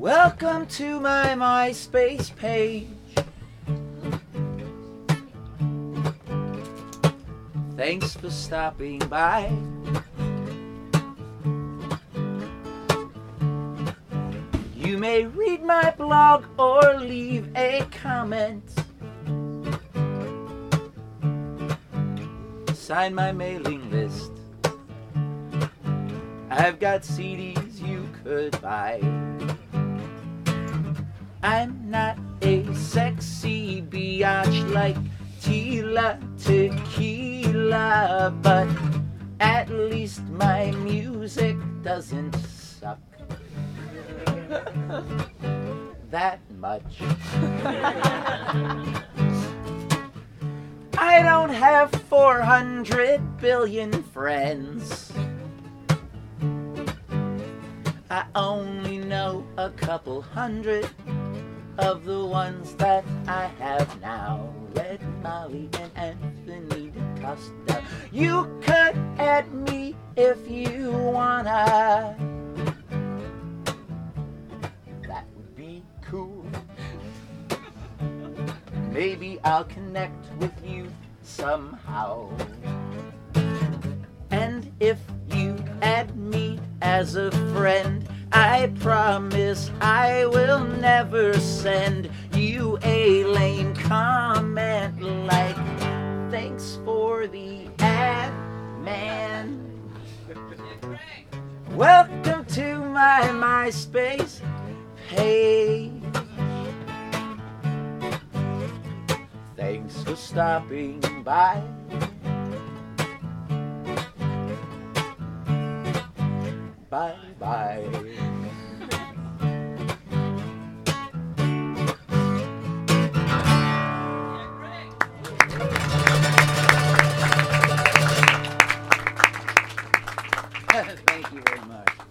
Welcome to my MySpace page. Thanks for stopping by. You may read my blog or leave a comment. Sign my mailing list. I've got CDs you could buy. I'm not a sexy biatch like Tila Tequila, but at least my music doesn't suck that much. I don't have 400 billion friends. I only know a couple hundred of the ones that I have now. Red, Molly, and Anthony DaCosta. You could add me if you wanna. That would be cool. Maybe I'll connect with you somehow. And if you add me as a friend, I promise I will never send you a lame comment like, thanks for the ad, man. Welcome to my MySpace page. Thanks for stopping by. Bye-bye.